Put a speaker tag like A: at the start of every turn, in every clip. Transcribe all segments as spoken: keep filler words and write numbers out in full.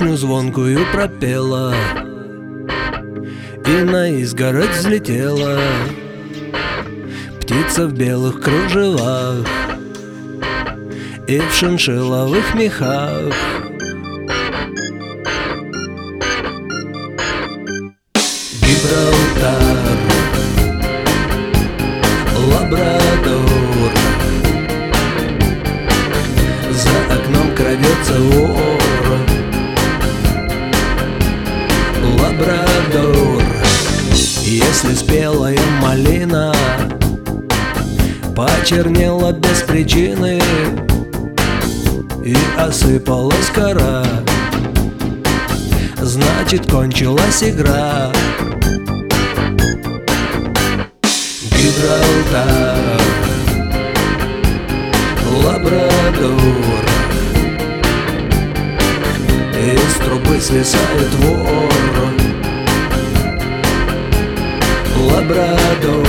A: песню звонкую пропела и на изгородь взлетела птица в белых кружевах и в шиншилловых мехах. Гибралтар, Лабрадор, за окном крадется вор. Лабрадор, если спелая малина почернела без причины и осыпалась кора, значит, кончилась игра. Гибралтар, Лабрадор, из трубы свисает вор. Лабрадор.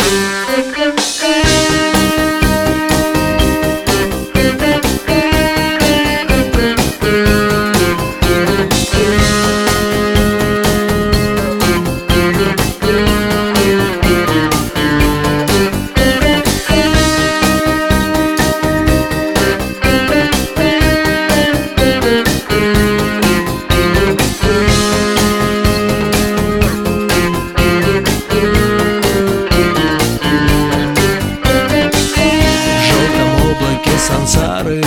A: Сансары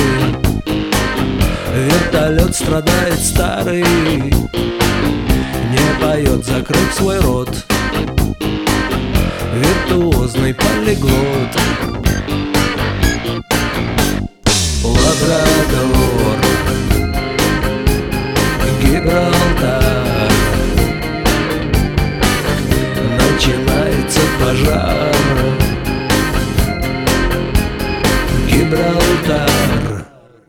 A: вертолет страдает старый, не поет, закрыв свой рот, виртуозный полиглот. Лабрадор, Гибралтар, начинается пожар. Гибралтар.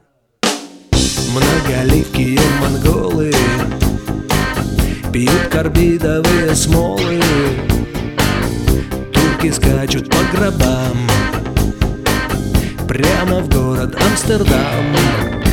A: Многоликие монголы пьют карбидовые смолы, турки скачут по гробам прямо в город Амстердам.